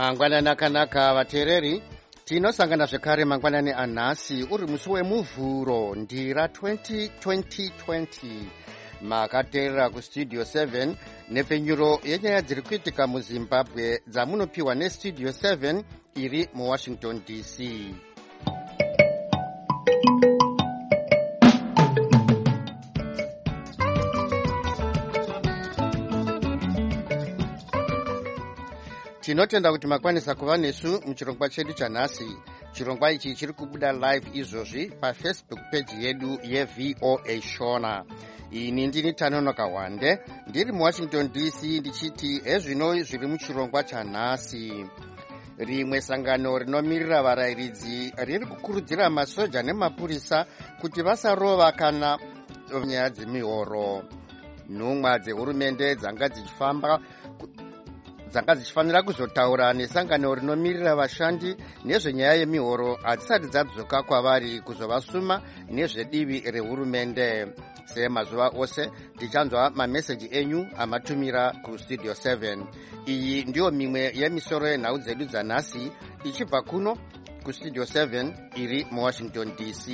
Mangwanani akanaka vateereri, tinosangana zvekare mangwanani anhasi uri musi wemuvhuro ndira 2020 makateerera kustudio 7 nepfenyuro yenyaya dziri kuitika muzimbabwe dzamunopiwa nestudio 7 iri muwashington dc. Tinotenda kuti makwanisa kuva nesu muchirongwa chedu chanhasi. Chirongwa ichi chiri kubuda live izvozvi pafacebook page yedu yeVOA Shona. Ini ndini Tanonoka Wande ndiri muwashington dc ndichiti ezvino zviri muchirongwa chanhasi. Rimwe sangano rinomirira varayiridzi riri kukurudzira masoja nemapurisa kuti vasarova kana nyaya dzemihoro. Nhumwa dzehurumende dzanga dzichifanira kuzotaura nesangano rinomirira vashandi nezvenyaya yemihoro hadzisati dzadzoka kwavari kuzovasuma nezvedivi rehurumende. Semazuva ose tichanzwa mameseji enyu amatumira kustudio 7. Iyi ndiyo mimwe yemisoro yenhau dzedu dzanhasi ichibva kuno kustudio 7 iri muwashington dc.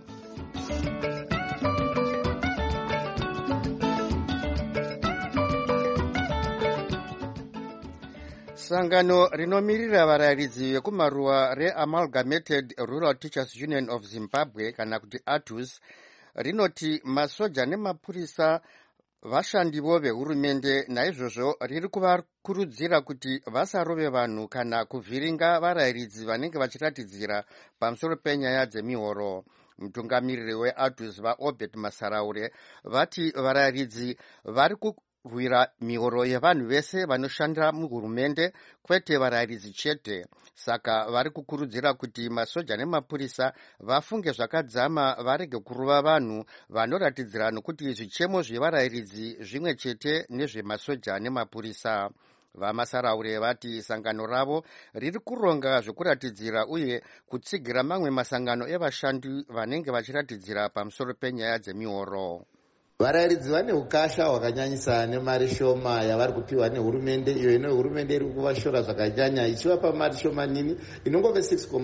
Sangano rinomirira varayiridzi vekumaruwa reAmalgamated Rural Teachers Union of Zimbabwe kana kuti ATUS rinoti masoja nemapurisa vashandivo vehurumende, naizvozvo riri kuvakurudzira kuti vasarove vanhu kana kuvhiringa varayiridzi vanenge vachiratidzira pamusoro penyaya dzemihoro. Mutungamiriri weATUS vaObert Masaraure vati varayiridzi vari kurwira mihoro yevanhu vese vanoshandira muhurumende, kwete varayiridzi chete. Saka vari kukurudzira kuti masoja nemapurisa vafunge zvakadzama, varege kurova vanhu vanoratidzira nokuti zvichemo zvevarayiridzi zvimwe chete nezvemasoja nemapurisa. Vamasaraure vati sangano ravo riri kuronga zvokuratidzira uye kutsigira mamwe masangano evashandi vanenge vachiratidzira pamusoro penyaya dzemihoro. Varayiridzi vane ukasha hwakanyanyisa nemari shoma yavari kupiwa nehurumende, iyo ino hurumende iri kuvashora zvakanyanya ichivapa mari shomanini inongove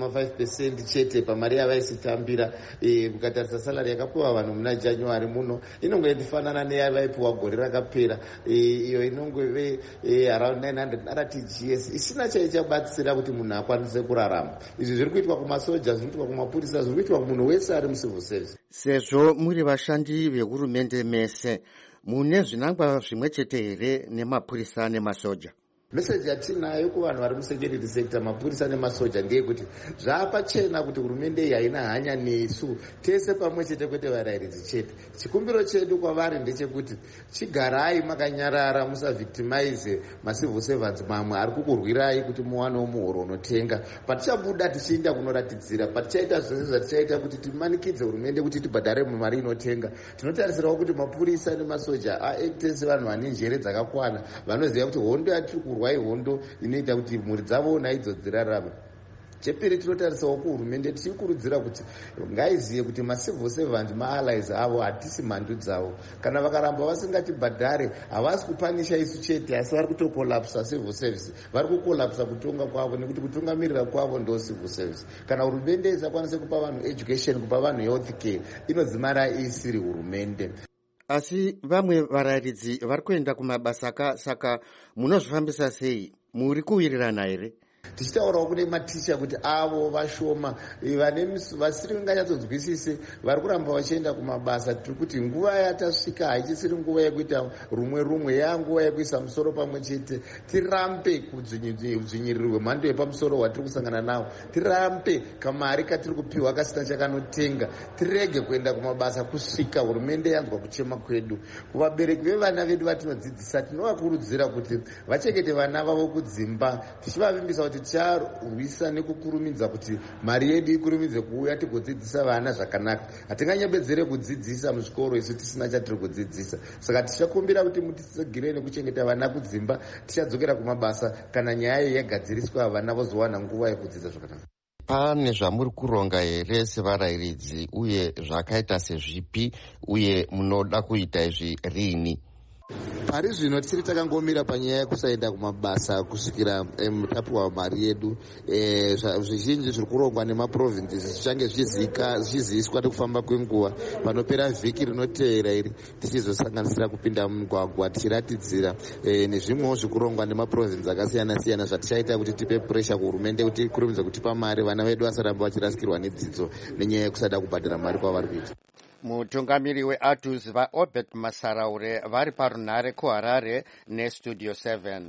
6.5% chete pamari yavaisitambira. Kukatarisa salari yakapiwa vanhu muna January muno inongofanana neyavaipiwa gore rakapera, iyo inongove around 900 RTGS, isina chaichabatsira kuti munhu akwanise kurarama. Izvi zviri kuitwa kumasoja, zviri kuitwa kumapurisa, zviri kuitwa kumunhu wese ari mucivil service. Sezvo muri vashandi vehurumende mese, mune zvinangwa zvimwe chete here nemapurisa nemasoja? Meseji yatinayo kuvanhu vari musecurity sector, mapurisa nemasoja, ndeyekuti zvaapachena kuti hurumende iyi haina hanya nesu tese pamwe chete, kwete varayiridzi chete. Chikumbiro chedu kwavari ndechekuti chigarai makanyarara, musavhictimize macivil servants mamwe ari kukurwirai kuti muwanewo muhoro unotenga. Patichabuda tichienda kunoratidzira, patichaita zvose zvatichaita kuti timanikidze hurumende kuti tibhadhare mari inotenga, tinotarisirawo kuti mapurisa nemasoja aekte sevanhu vane njere dzakakwana, vanoziva kuti hondo yatiri kurwai hondo inoita kuti mhuri dzavo naidzo dzirarama. Chepiri, tinotarisawo kuhurumende tichikurudzira kuti ngaizive kuti macivil servant maallies avo hatisi mhandu dzavo. Kana vakaramba vasingatibhadhare, havasi kupanisha isu chete, asi vari kutokolapsa civil service, vari kukolapsa kutonga kwavo, nekuti kutungamirira kwavo ndo civil service. Kana hurumende isakwanise kupa vanhu education, kupa vanhu health care, inodzimara isiri hurumende. Asi vamwe varayiridzi vari kuenda kumabasa, saka munozvifambisa sei? Muri kuwirirana here? Tichitaurawo kune maticha kuti avo vashoma, vasiri vanganyatsodzwisise, vari kuramba vachienda kumabasa. Tiri kuti nguva yatasvika haichisiri nguva yekuita rumwe, yanguva yekuisa musoro pamwe chete. Tirambe kudzvinyirirwe hwemhando yepamusoro hwatiri kusangana nawo, tirambe kamari katiri kupiwa kasina chakanotenga, tirege kuenda kumabasa kusvika hurumende yanzwa kuchema kwedu. Kuvabereki vevana vedu vatinodzidzisa, tinovakurudzira kuti vachengete vana vavo kudzimba, tichivavimbisa kuti ticharwisa nekukurumidza kuti mari yedu ikurumidze kuuya tigodzidzisa vana zvakanaka. Hatinganyambedzere kudzidzisa muzvikoro isu tisina chatiri kudzidzisa. Saka tichakumbira kuti mutisegere nekuchengeta vana kudzimba, tichadzokera kumabasa kana nyaya iyi yagadziriswa, vana vozowana nguva yekudzidza zvakanaka. Pane zvamuri kuronga here sevarayiridzi, uye zvakaita sezvipi, uye munoda kuita izvi rini? Pari zvino tiri takangomira panyaya yekusaenda kumabasa kusvikira mutapiwa mari yedu. Zvizhinji zviri kurongwa nemaprovinces zvichange zvichiziviswa nekufamba kwenguva. Panopera vhiki rinotevera iri tichizosanganisira kupinda mumugwagwa tichiratidzira nezvimwewo zviri kurongwa nemaprovince akasiyana siyana zvatichaita kuti tipe puresha kuhurumende kuti ikurumidze kutipa mari vana vedu vasaramba vachirasikirwa nedzidzo nenyaya yekusada kubhadhara mari kwavari kuita. Mutungamiri weATUS vaObert Masaraure vari parunhare kuHarare neStudio 7.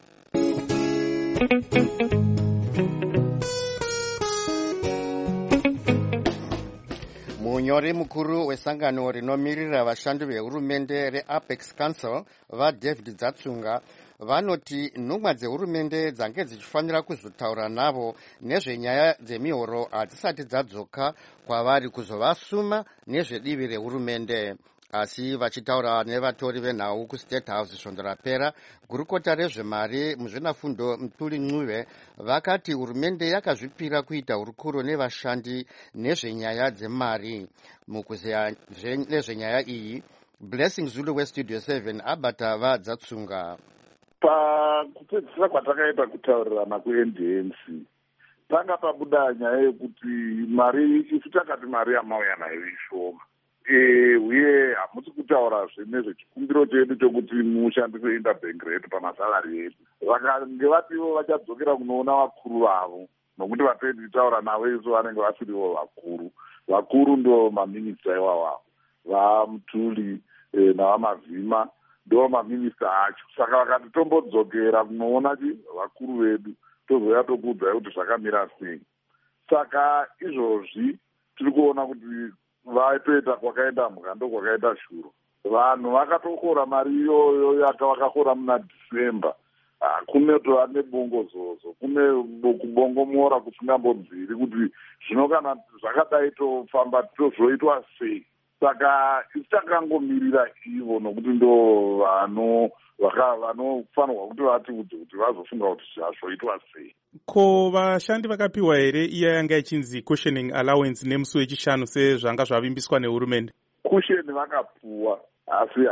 Munyori mukuru wesangano rinomirira vashandi vehurumende reApex Council vaDavid Dzatsunga vanoti nhumwa dzehurumende dzange dzichifanira kuzotaura navo nezvenyaya dzemihoro hadzisati dzadzoka kwavari kuzovasuma nezvedivi rehurumende. Asi vachitaura nevatori venhau kuState House svondo rapera, gurukota rezvemari muzvinafundo Mutuli Ncube vakati hurumende yakazvipira kuita hurukuro nevashandi nezvenyaya dzemari. Mukuziya nezvenyaya iyi, Blessing Zulu weStudio 7 abata vaDzatsunga. Pakupedzisira kwatakaita kutaurirana kuNDMC tanga pabuda nyaya yekuti mari isu takati mari yamauya nayo ishoma, uye hamusi kutaurazve nezvechikumbiro chedu chokuti mushandise interbank rate pamasalari edu. Vakange vativo vachadzokera kunoona vakuru vavo, nokuti vapendi taura navo isu vanenge vasirivo vakuru ndo maminista ivavavo vaMutuli navamavhima ndo maminista acho. Saka vakati tombodzokera kunoona vakuru vedu tozoya tokuudzai kuti zvakamira sei. Saka izvozvi tiri kuona kuti vaipeta kwakaenda mhuka ndo kwakaita shuro. Vanhu vakatokora mari iyoyo yakavakakora muna Dhisemba. Kune tova nebongozozo, kune kubongomora kusingambobviri kuti zvino kana zvakadai tofamba tozoitwa sei. Saka tichakangomirira ivo nokuti ndo vanofanirwa kuti vatiudze kuti vazofunga kuti zvazoitwa sei. Ko vashandi vakapiwa here iya yanga ichinzi cushioning allowance nemusi wechishanu sezvanga zvavimbiswa nehurumende? Cushioning vakapuwa, asi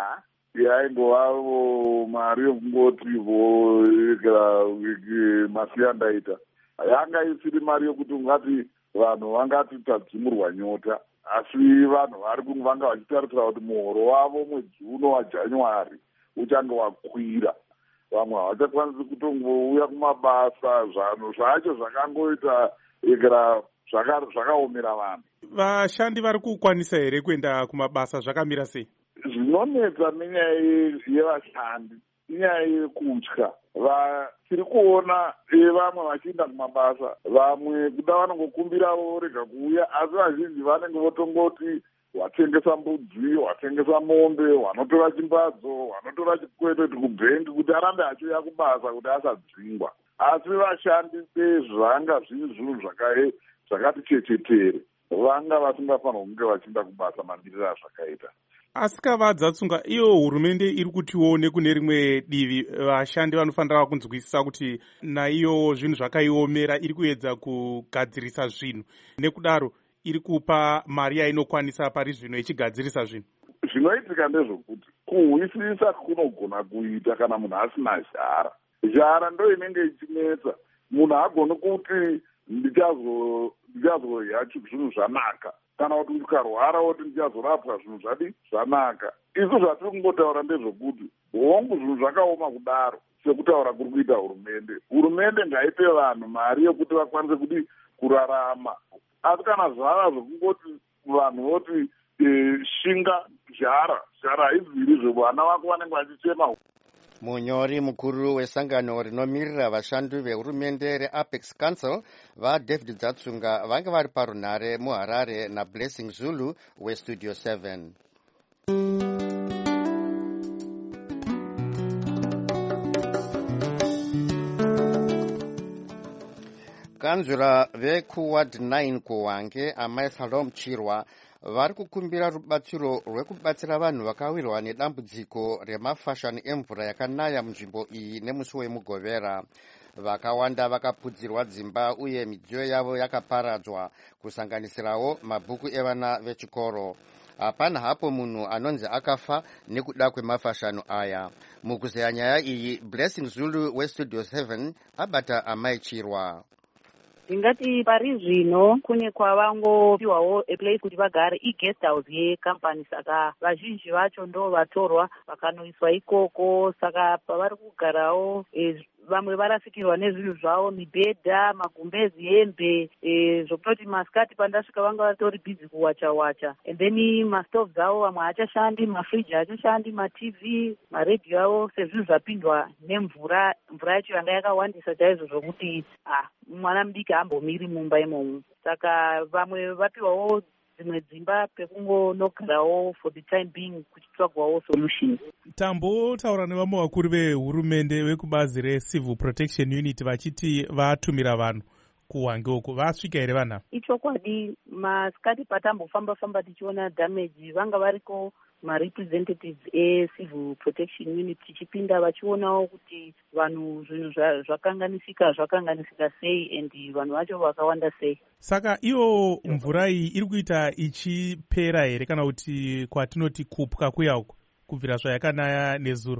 yaingova mari yokungoti masiyandaita. Yanga isiri mari yokuti ungati vanhu vangati tadzimurwa nyota. Asi vanhu vanga vachitarisira kuti muhoro wavo mwedzi uno waJanuary uchange wakwira. Vamwe havachakwanisi kutongouya kumabasa, zvanhu zvacho zvakangoita zvakaomera vanhu. Vashandi vari kukwanisa here kuenda kumabasa, zvakamira sei? Zvinonetsa nenyaya yevashandi inyaya yekutya. Tiri kuona vamwe vachienda kumabasa, vamwe kuda vanongokumbiravo rega kuuya, asi vazhinji vanenge votongoti watengesa mbudzi, watengesa mombe, wanotora chimbadzo, wanotora chikweteti kubhengi kuti arambe achiuya kubasa kuti asadzingwa. Asi vashandi zvanga zviri zvinhu zvakati chechetere, vanga vasingafanirwa kunge vachienda kubasa mamiriro azvakaita. Asikavadzatsunga, iyo hurumende iri kutiwo nekune rimwe divi vashandi vanofanira kunzwisisa kuti naiyo zvinhu zvakaiomera iri kuedza kugadzirisa zvinhu, nekudaro iri kupa mari yainokwanisa pari zvino ichigadzirisa zvinhu. Zvinoitika ndezvokuti kuhwisisa kunogona kuita kana munhu asina zhara ndo inenge ichinetsa. Munhu hagoni kuti ndichazorya zvinhu zvanaka, kana kuti ukarwara woti ndichazorapwa zvinhu zvanaka. Isu zvatiri kungotaura ndezvokuti hongu zvinhu zvakaoma kudaro sekutaura kuri kuita hurumende ngaipe vanhu mari yekuti vakwanise kuti kurarama. Asi kana zvava zvokungoti vanhu voti shinga zhara haibviri zvevana vako vanenge vachichema. Munyori mukuru wesangano rinomirira vashandi vehurumende reApex Council vaDavid Dzatsunga vange vari parunhare muHarare naBlessing Zulu weStudio 7. Kanzura vekuward 9 kuHwange amai Salom Chirwa vari kukumbira rubatsiro rwekubatsira vanhu vakawirwa nedambudziko remafashani emvura yakanaya munzvimbo iyi nemusi wemugovera. Vakawanda vakapudzirwa dzimba uye midziyo yavo yakaparadzwa, kusanganisirawo mabhuku evana vechikoro. hapana hapo munhu anonzi akafa nekuda kwemafashano aya. Mukuzeya nyaya iyi, Blessing Zulu westudio 7 abata Amai Chirwa. Ndingati pari zvino kune kwavangopiwawo place kuti vagare guest house yecompany, saka vazhinji vacho ndo vatorwa vakanoiswa ikoko, saka pavari kugarawo vamwe varasikirwa nezvinhu zvavo, mibhedha, magumbezi, hembe, zvokutoti masikati pandasvika vanga vatori busy kuwacha and then mastoves avo vamwe haachashandi, mafriji haachashandi, matv, maredhiyo avo sezvinhu zvapindwa nemvura yacho yanga yakawandisa chaizvo zvokuti mwana mudiki haambomiri mumba imomo. Saka vamwe vapiwawo dzimwe dzimba pekungonogarawo for the time being kuchitsvagwawo solution. Tambotaura nevamwe vakuru vehurumende vekubazi reCivil Protection Unit vachiti vatumira vanhu kuHwange uko, vasvika here vanhu? Ichokwadi, masikati patambofamba tichiona damage vanga variko marepresentatives eCivil Protection Unit tichipinda vachionawo kuti vanhu zvinhu zvakanganisika sei and vanhu vacho vakawanda sei. Saka iyo mvura iyi iri kuita ichipera here kana kuti kwatinoti kupwa kuya uko kubvira zvayakanaya nezuro?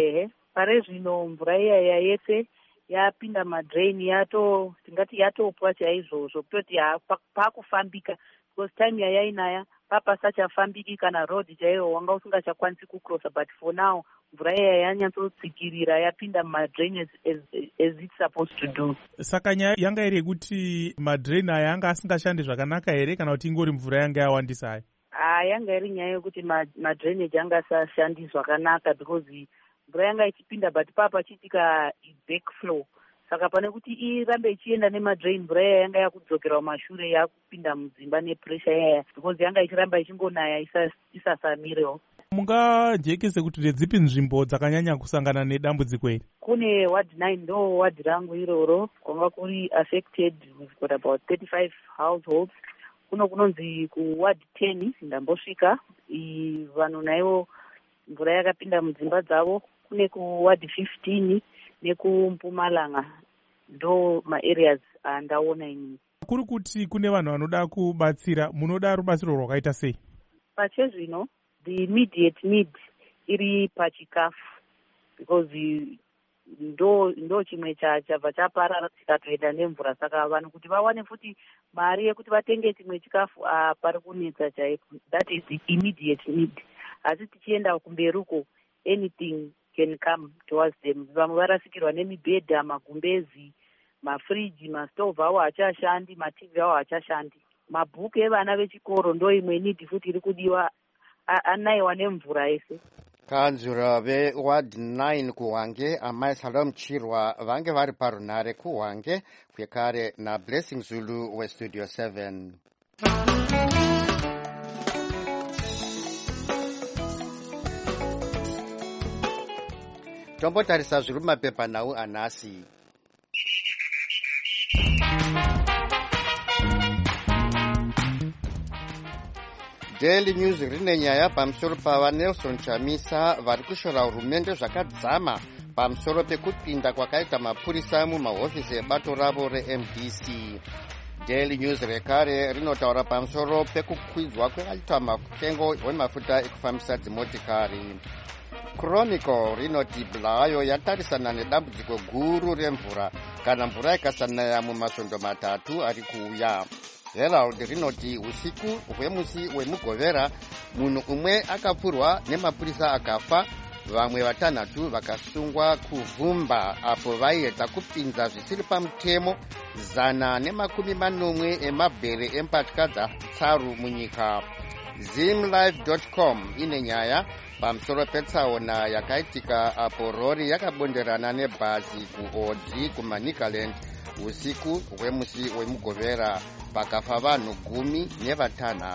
Pare zvino mvura iyaya yese yapinda madrain, tingati yatopwa chaizvo zvokutoti pakufambika, because time yainaya papasachafambiki kana road chaiyo wanga usingachakwanisi kucrossa, but for now mvura iya yanyatsotsikirira yapinda mumadrain as it's supposed to do. Saka nyaya yanga iri yekuti madrain aya yanga asingashandi zvakanaka here kana kuti ingori mvura yanga yawandisa hayo? Yanga iri nyaya yekuti madrainage yanga asashandi zvakanaka, because mvura yanga ichipinda but pachiitika backflow, saka pane kuti irambe ichienda nemadrain mvura iya yanga yakudzokera mashure yakupinda mudzimba nepressure yaya, because yanga ichiramba ichingonaya isasamirewo. Mungajekese kuti ndedzipi nzvimbo dzakanyanya kusangana nedambudziko iri? Kune ward 9 ndo ward rangu iroro kwanga kuri affected, we've got about 35 households. Kunonzi kuward 10 ndambosvika, vanhu naivo mvura yakapinda mudzimba dzavo. Kune kuward 15 nekumpumalanga ndo maareas andaona inini. Kuri kuti kune vanhu vanoda kubatsira, munoda rubatsiro rwakaita sei? Pachezvino the immediate need iri pachikafu, because ndo chimwe chabva chaparara tikatoenda nemvura, saka vanhu kuti vawane futi mari yekuti vatenge chimwe chikafu pari kunetsa chaipo. That is the immediate need. Asi tichienda kumberuko, anything can come towards them. Vamwe varasikirwa nemibhedha, magumbezi, mafriji, mastove avo haachashandi, matv avo haachashandi. Mabhuku evana vechikoro ndo imwe need futi iri kudiwa, anaiwa nemvura yese. Kanzura veward 9 kuHwange, Amai Salom Chirwa vange vari parunhare kuHwange, kwekare naBlessing Zulu westudio 7. Tombotarisa zviri mumapepanhau anhasi. Daily News rine nyaya pamusoro pava Nelson Chamisa vari kushora hurumende zvakadzama pamusoro pekupinda kwakaita mapurisa mumahofisi ebato ravo reMDC. Daily News rekare rinotaura pamusoro pekukwidzwa kwakaitwa mutengo wemafuta ekufambisa dzimotikari. Chronicle rinoti Bulawayo yatarisana nedambudziko guru remvura kana mvura ikasanaya mumasvondo matatu ari kuuya. Herald rinoti usiku hwemusi wemugovera munhu umwe akapfurwa nemapurisa akafa, vamwe vatanhatu vakasungwa kuvhumba apo vaiedza kupinza zvisiri pamutemo 140 emabhere empatya dzatsaru munyika. Zimlive.com ine nyaya pamusoro petsaona yakaitika apo rori yakabonderana nebhazi kuodzi kuManicaland usiku hwemusi wemugovera, pakafa vanhu 16.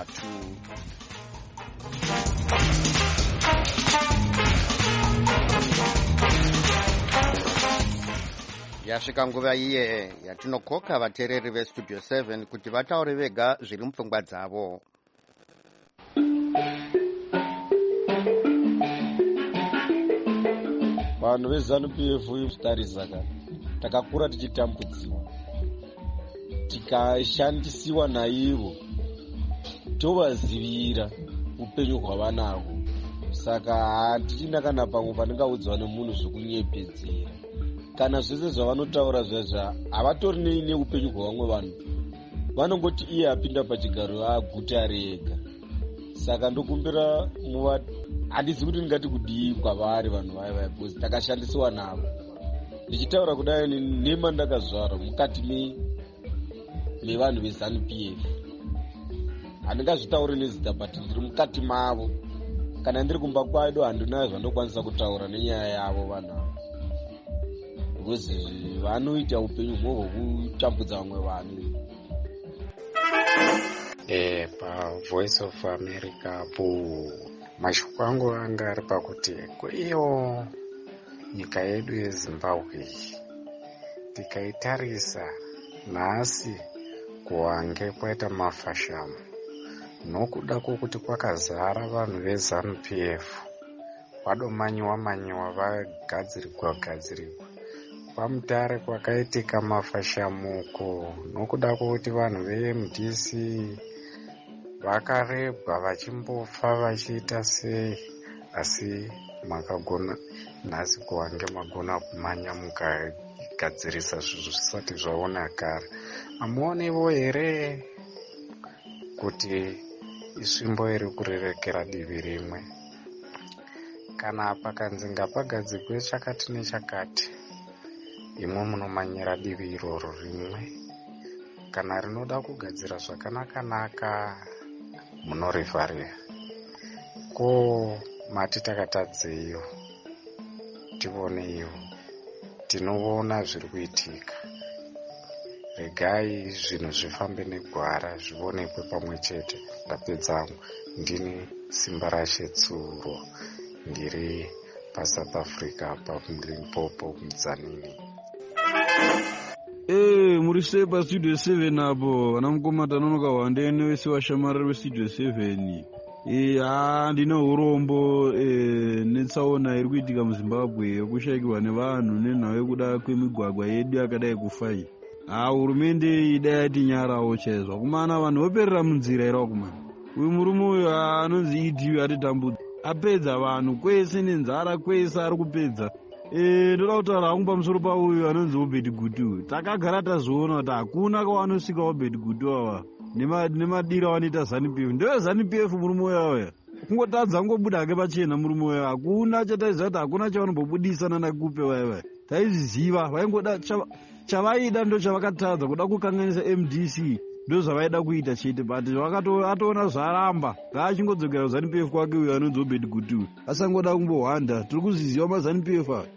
Yasvika nguva iye yatinokoka vateereri vestudio 7 kuti vataure vega zviri mupfungwa dzavo. Vanhu veZANU-PF tarisaka takakura tichitambudziwa, tikashandisiwa naivo, tovazivira upenyu hwavanahwo. Saka hatichina kana pamwe pandingaudzwa nemunhu zvekunyepedzera. Kana zvese zvavanotaura zvezva havatori neupenyu hwevamwe vanhu, vanongoti iye apinda pachigaro aguta rega. Saka ndokumbira handizi kuti ndingati kudii kwavari vanhu vaya because takashandisiwa navo. Ndichitaura kudai nema ndakazvarwa mukati mevanhu veZANU-PF. Handingazvitauri nezita but ndiri mukati mavo. Kana ndiri kumba kwaido handinayo zvandokwanisa kutaura nenyaya yavo vanhu avo. Because vanoita upenyu hwekutambudza vamwe vanhu. PaVoice of America mashoko angu anga ari pakuti iyo nyika yedu yeZimbabwe tikaitarisa nhasi kuwange kwaita mafashamu nokuda kwokuti kwakazara vanhu veZANU-PF vadomanyiwa vagadzirigwa pamutare kwakaitika mafashamuko nokuda kwokuti vanhu veMDC vakarebwa vachimbofa vachiita sei, asi makagona nhasi kuwange magona kumanya mukagadzirisa zvinhu zvisati zvaonakara. Amuonevo here kuti isvimbo iri kurirekera divi rimwe? Kana pakanzi ngapagadzirwe chakati nechakati, imwe munomanyira divi iroro rimwe. Kana rinoda kugadzira zvakanaka munorivharira. Ko mati takatadzeyo tioneyo, tinoona zviri kuitika. Regai zvinhu zvifambe negwara zvionekwe pamwe chete. Ndapedza, ndini Simba Rashe Tsuro, ndiri paSouth Africa paLimpopo muZanini. Muri sepa Studio 7 apo vana mukoma tanonoka wandene wese washamarari weStudio 7. Ndine urombo netsaona iri kuitika muZimbabwe yekushayikirwa nevanhu nenhau yekuda kwemigwagwa yedu yakadai kufai. Hurumende idai yati nyarawo chaizvo. Kumana vanhu voperera munzira irawo kumana. Uyu murume uyu anonzi EDU atitambudza. Apedza vanhu kwese nenzara kwese ari kupedza. Ndoda kutaura hangu pamusoro pauyu anonzi Obed Gutu. Takagara tazoona kuti hakuna kwawanosvika Obed Gutu ava nemadira wanoita ZANU-PF. Ndewe ZANU-PF murume uya. Kungotadza ngobuda hake pachena murume uya. Hakuna chataiziva kuti hakuna chavanombobudisana nakupe vaya. Taiziziva vaingoda chavaida ndo chavakatadza kuda kukanganisa MDC. Ndo zvavaida kuita chete but atoona zvaramba. Ngaachingodzokera ZANU-PF kwake uyu anonzi Obed Gutu. Asangoda kumbohwanda. Tiri kuziziva maZANU-PF aya.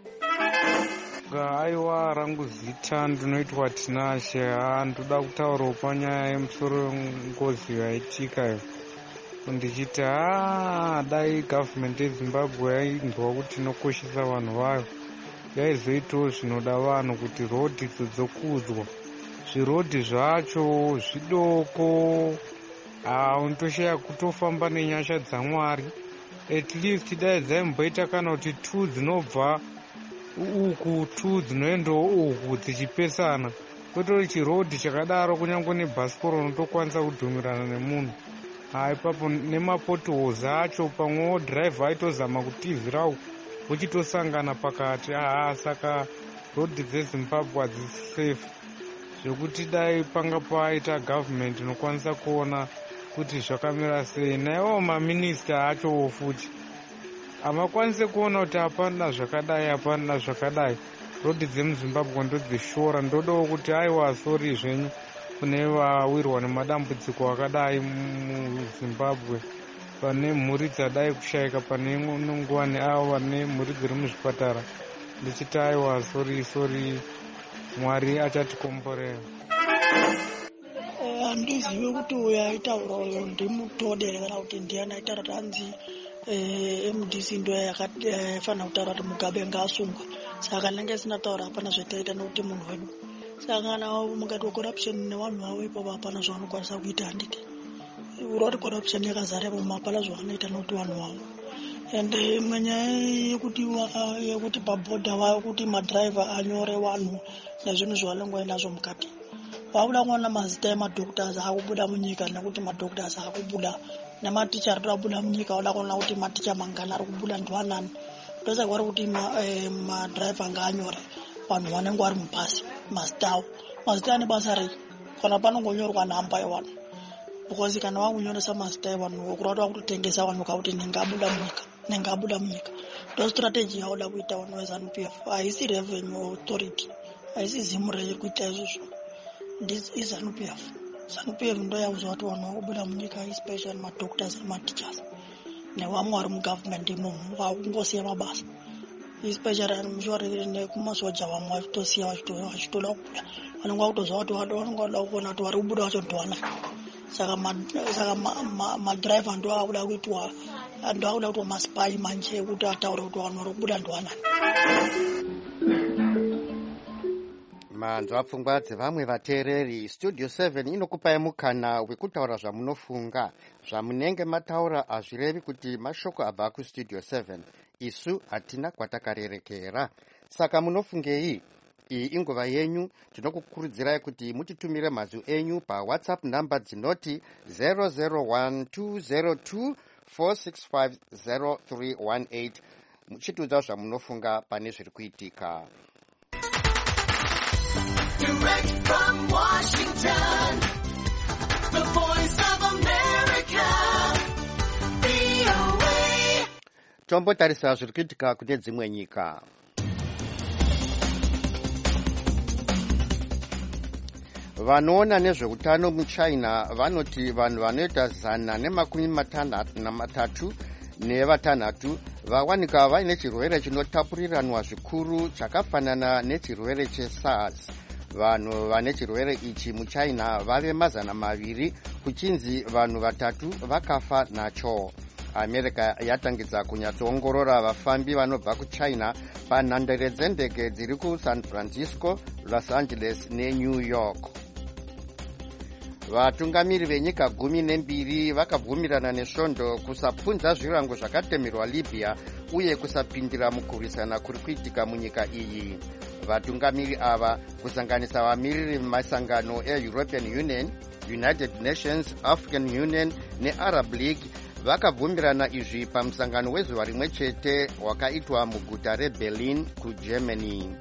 Aiwa, rangu zita ndinoitwa Tinashe. Ndoda kutaurawo panyaya yemusoro ngozi yaitika. Ndichiti dai government yeZimbabwe yainzwa kuti inokoshesa vanhu vayo, yaizoitawo zvinoda vanhu kuti rodhi dzokudzwa. Zvirodhi zvacho zvidoko, unotoshaya kutofamba nenyasha dzaMwari. At least dai dzaimboita kana kuti 2 dzinobva uku 2 dzinoendawo uku dzichipesana. Kwetori chirodhi chakadaro kunyange nebhasikoro unotokwanisa kudhumirana nemunhu. Ipapo nemapotholes acho pamwewo dhiraivha aitozama kutizirawo uchitosangana pakati. Saka rodhi dzeZimbabwe hadzisi safe, zvekuti dai panga paita government inokwanisa kuona kuti zvakamira sei. Naiwo maminista achowo futi hamakwanise kuona kuti hapana zvakadai. Rodhi dzemuZimbabwe ndodzishora. Ndodawo kuti aiwa sori zvenyu kune vawirwa nemadambudziko akadai muZimbabwe, pane mhuri dzadai kushayika, pane nguva neavo vane mhuri dziri muzvipatara. Ndichiti aiwa sori, Mwari achatikomborera. Handizivi kuti uyo aitaura uyo ndimutode kana kuti ndiani aitaura kuti anzi MDC ndo yakafanira kutaura kuti Mugabe ngaasungwa. Saka ndanga isina taura hapana zvataita nokuti munhu wedu. Saka kana mukati wecorruption nevanhu vavo ipapo hapana zvavanokwanisa kuita. Handiti uroti corruption yakazarepo hapana zvavanoita nokuti vanhu vavo. Ende imwe nyaya yekuti pabhodha vayo kuti madhiraivha anyore vanhu nezvinhu zvavanongoenda nazvo mukati. wakuda kuona mazita emadhoktors akubuda munyika nekuti madhoktors akubuda nematicha ari kubuda munyika wada kuona kuti maticha mangana ari kubuda ndiwanani ndosa kwari kuti madhiraivha ngaanyore vanhu vanenge vari mubhasi mazita avo mazita ane basa rei kana panongonyorwa namba yevanhu because kana wakunyoresa mazita evanhu kurauta kutotengesa vanhu kakuti nengabuda munyika ndo strategy yaoda kuita vanhu veZANU-PF haisi revenue authority haisi zimu riri kuita izvozvo iZANU-PF ZANU-PF ndo yakuziva kuti vanhu vakubuda munyika especially madoctors nematichers nevamwe vari mugovernment imomo vakungosiya mabasa especially ari mushore nekumasoja vamwe vachitosiya vachitoda kubuda vanenge vakutoziva kuti vanenge vada kuona kuti vari kubuda vacho ndowana saka madhiraivha ndo akuda kuitwa maspai manje ekuti ataure kuti vanhu vari kubuda ndowanani. manzwa pfungwa dzevamwe vateereri. Studio 7 inokupai mukana wekutaura zvamunofunga. Zvamunenge mataura hazvirevi kuti mashoko abva kustudio 7. Isu hatina kwatakarerekera. Saka munofungei? Iyi inguva yenyu. Tinokukurudzirai kuti mutitumire mazwi enyu paWhatsApp namba dzinoti 0012024650318 muchitiudza zvamunofunga pane zviri kuitika. Direct from Washington, the voice of America, VOA. Tombotarisa zviri kuitika kune dzimwe nyika. Vanoona nezveutano muChina vanoti vanhu vanoita 153 nevatanhatu vawanika vaine chirwere chinotapuriranwa zvikuru chakafanana nechirwere cheSARS. Vanhu vane chirwere ichi muChina vave 200 kuchinzi vanhu 3 vakafa nacho. America yatangidza kunyatsoongorora vafambi vanobva kuChina panhandare dzendege dziri kuSan Francisco, Los Angeles neNew York. Vatungamiri venyika 12 vakabvumirana nesvondo kusapunza zvirango zvakatemerwa Libya uye kusapindira mukurwisana kuri kuitika munyika iyi. Vatungamiri ava kusanganisa vamiriri mumasangano eEuropean Union, United Nations, African Union neArab League vakabvumirana izvi pamusangano wezuva rimwe chete wakaitwa muguta reBerlin kuGermany.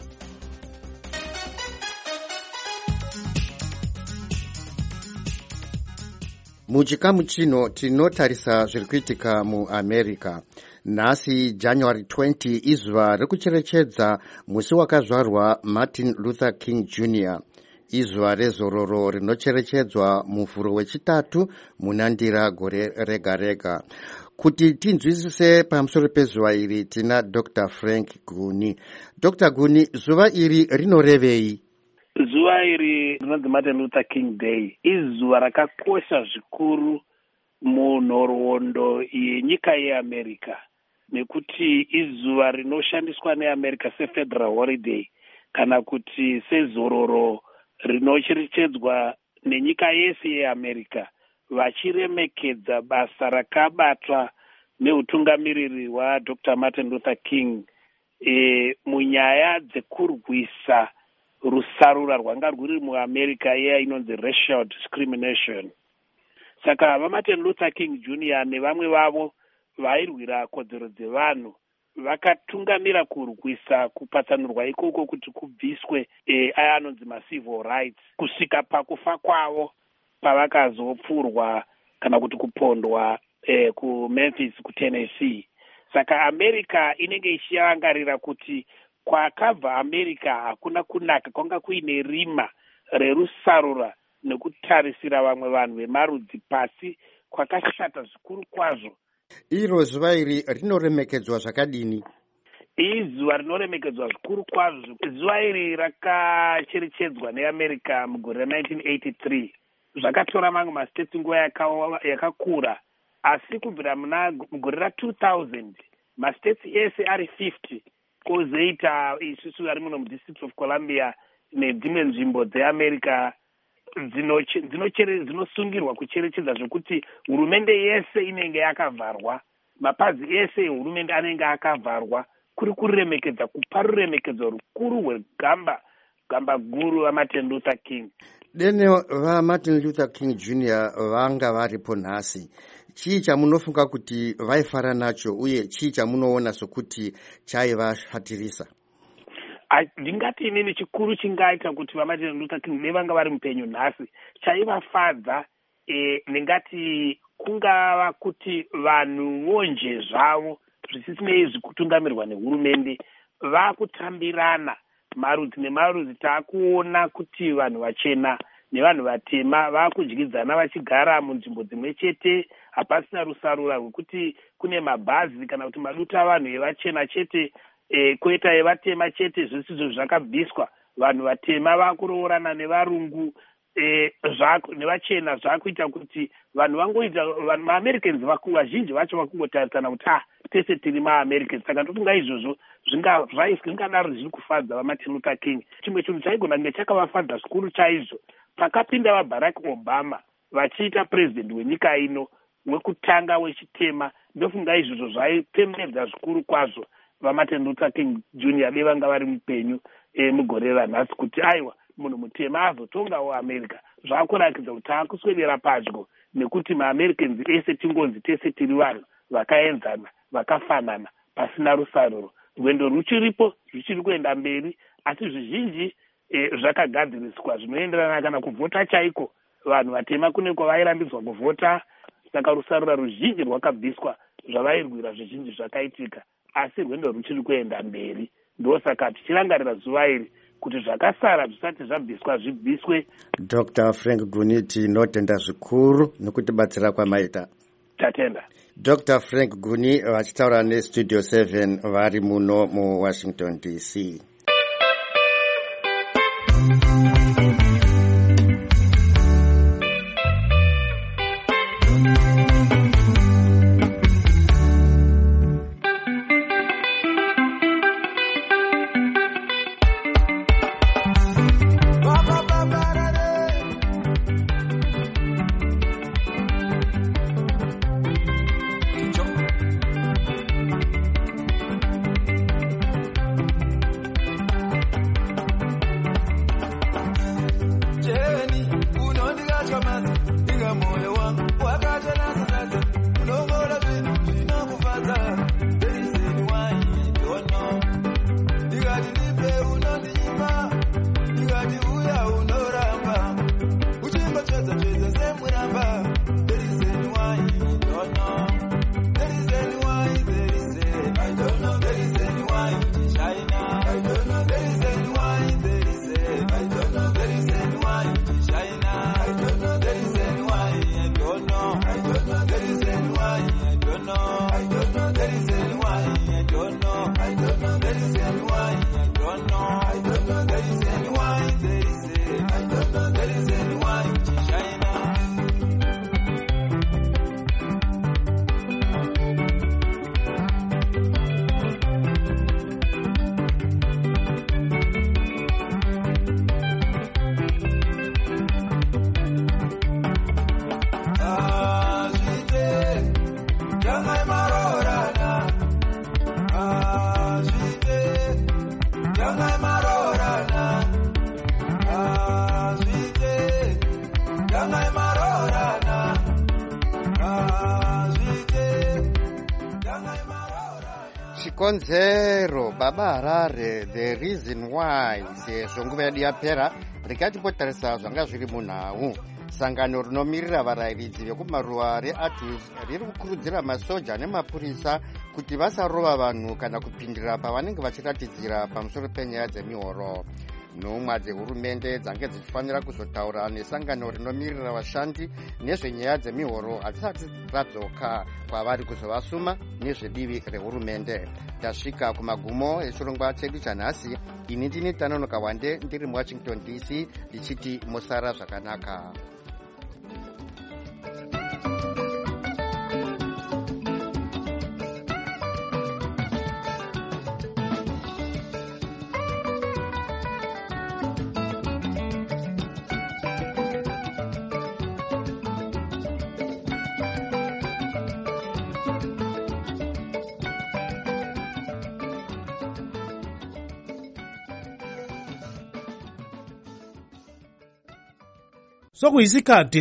Muchikamu chino tinotarisa zviri kuitika muAmerica. Nhasi January 20 izuva rekucherechedza musi wakazvarwa Martin Luther King Jr. Izuva rezororo rinocherechedzwa muvhuro wechitatu munandira gore rega rega. Kuti tinzwisise pamusoro pezuva iri tina Dr. Frank Guni. Dr. Guni, zuva iri rinorevei? Zuva iri rinonzi Martin Luther King Day izuva rakakosha zvikuru munhoroondo yenyika yeAmerica nekuti izuva rinoshandiswa neAmerica sefederal holiday kana kuti sezororo rinocherechedzwa nenyika yese yeAmerica vachiremekedza basa rakabatwa neutungamiriri waDr. Martin Luther King munyaya dzekurwisa rusarura rwanga rwuri muAmerica inonzi racial discrimination. Saka vaMartin Luther King Jr. nevamwe vavo vairwira kodzero dzevanhu vakatungamira kurwisa kupatsanurwa ikoko kuti kubviswe aya anonzi macivil rights kusvika pakufa kwavo pavakazopfurwa kana kuti kupondwa kuMemphis kuTennessee. Saka America inenge ichiangarira kuti kwakabva America hakuna kunaka, kwanga kuine rima rerusarura nekutarisira vamwe vanhu vemarudzi pasi kwakashata zvikuru kwazvo. Iro zuva iri rinoremekedzwa zvakadini? Izuva rinoremekedzwa zvikuru kwazvo. Zuva iri rakacherechedzwa neAmerica mugore ra1983. Zvakatora mamwe mastate nguva yakakura, asi kubvira mugore ra2000 mastate ese ari 50 kozoita isusu ari muno mudistrict of Columbia nedzimwe nzvimbo dzeAmerica dzinosungirwa kucherechedza zvokuti hurumende yese inenge yakavharwa, mapazi ese ehurumende anenge akavharwa, kuri kuremekedza kupa ruremekedzo rukuru rwegamba guru raMartin Luther King. dene vamartin Luther King Jr. vanga varipo nhasi, chii chamunofunga kuti vaifara nacho uye chii chamunoona sokuti chaivashatirisa? Ndingati inini chikuru chingaita kuti vamartin Luther King nevanga vari mupenyu nhasi chaivafadza, ndingati kungava kuti vanhuwo nje zvavo zvisisinei zvikutungamirwa nehurumende vakutambirana marudzi nemarudzi. Taakuona kuti vanhu vachena nevanhu vatema vakudyidzana vachigara munzvimbo dzimwe chete, hapasina rusarura rwekuti kune mabhazi kana kuti maduta avanhu evachena chete koita evatema chete. Zvisizvo zvakabviswa. Vanhu vatema vakuroorana nevarungu nevachena. Zvakuita kuti vanhu vangoita maAmericans vazhinji vacho vakungotarisana kuti tese tiri maAmericans. Saka ndofunga izvozvo zvingadaro zviri kufadza vaMartin Luther King. Chimwe chinhu chaigona kunge chakavafadza zvikuru chaizvo pakapinda vaBarack Obama vachiita president wenyika ino wekutanga wechitema. Ndofunga izvozvo zvaipemedza zvikuru kwazvo vaMartin Luther King Jr. vanga vari mupenyu mugore ranhasi kuti aiwa munhu mutema azotongawo America. Zvakurakidza kuti taakuswedera padyo nekuti maAmericans ese tingonzi tese tiri vanhu vakaenzana vakafanana pasina rusaruro. Rwendo ruchiripo zvichiri kuenda mberi, asi zvizhinji zvakagadziriswa zvinoenderana kana kuvhota chaiko. Vanhu vatema kune kwavairambidzwa kuvhota, saka rusarura ruzhinji rwakabviswa. Zvavairwira zvizhinji zvakaitika, asi rwendo ruchiri kuenda mberi. Ndosaka tichirangarira zuva iri kuti zvakasara zvisati zvabviswa zvibviswe. Dr. Frank Guni, tinotenda zvikuru nokutibatsira kwamaita. Tatenda. Dr. Frank Guni vachitaura neStudio 7 vari muno muWashington DC. Chikonzero Baba Harare, the reason why sezvo nguva yedu yapera, rikatipotarisa zvanga zviri munhau. Sangano rinomirira varayiridzi vekumaruwa reATUS riri kukurudzira masoja nemapurisa kuti vasarova vanhu kana kupindira pavanenge vachiratidzira pamusoro penyaya dzemihoro. Nhumwa dzehurumende dzange dzichifanira kuzotaura nesangano rinomirira vashandi nezvenyaya dzemihoro hadzisati radzoka kwavari kuzovasuma nezvedivi rehurumende. Tasvika kumagumo echirongwa chedu chanhasi. Ini ndini Tanonoka Wande ndiri muWashington DC ndichiti musara zvakanaka. sokuyisikhathi